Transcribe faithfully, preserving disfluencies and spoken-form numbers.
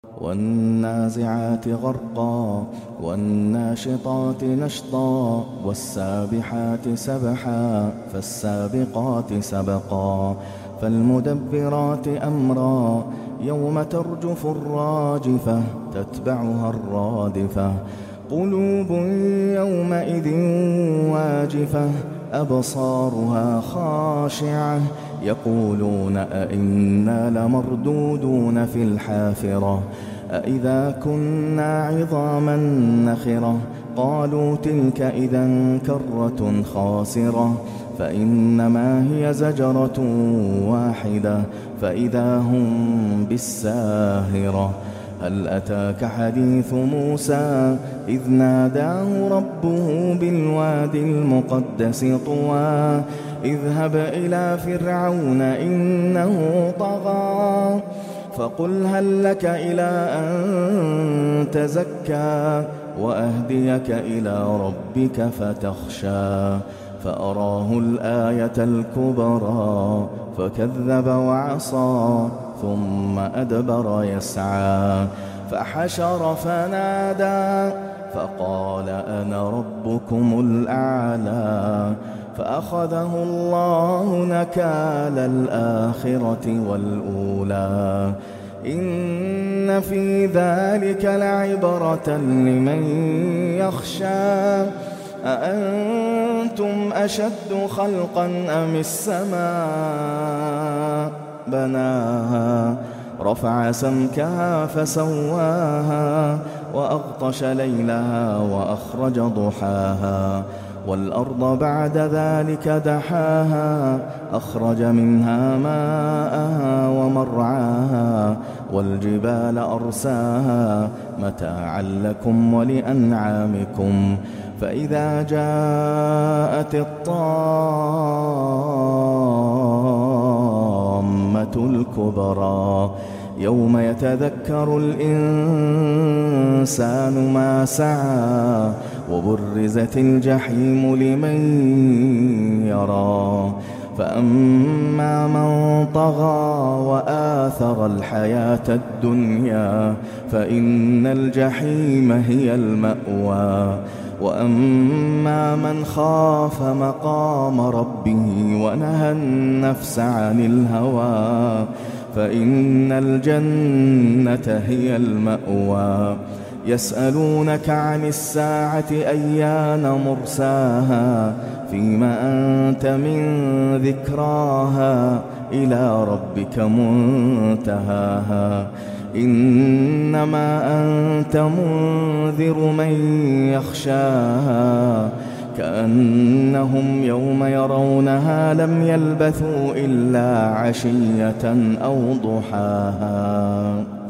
والنازعات غرقا والناشطات نشطا والسابحات سبحا فالسابقات سبقا فالمدبرات أمرا يوم ترجف الراجفة تتبعها الرادفة قلوب يومئذ واجفة أبصارها خاشعة يقولون أئنا لمردودون في الحافرة أئذا كنا عظاما نخرة قالوا تلك إذا كرة خاسرة فإنما هي زجرة واحدة فإذا هم بالساهرة هل أتاك حديث موسى إذ ناداه ربه بالوادي المقدس طوى اذهب إلى فرعون إنه طغى فقل هل لك إلى أن تزكى وأهديك إلى ربك فتخشى فأراه الآية الكبرى فكذب وعصى ثم أدبر يسعى فحشر فنادى فقال أنا ربكم الأعلى فأخذه الله نكال الآخرة والأولى إن في ذلك لعبرة لمن يخشى أأنتم أشد خلقا أم السماء بناها رفع سمكها فسواها وأغطش ليلها وأخرج ضحاها والأرض بعد ذلك دحاها أخرج منها ماءها ومرعاها والجبال أرساها متاعا لكم ولأنعامكم فإذا جاءت الطامة الكبرى يوم يتذكر الإنسان ما سعى وبرزت الجحيم لمن يرى فأما من طغى وآثر الحياة الدنيا فإن الجحيم هي المأوى وأما من خاف مقام ربه ونهى النفس عن الهوى فإن الجنة هي المأوى يسألونك عن الساعة أيان مرساها فيما أنت من ذكراها إلى ربك منتهاها إنما أنت منذر من يخشاها كأنهم يوم يرونها لم يلبثوا إلا عشية أو ضحاها.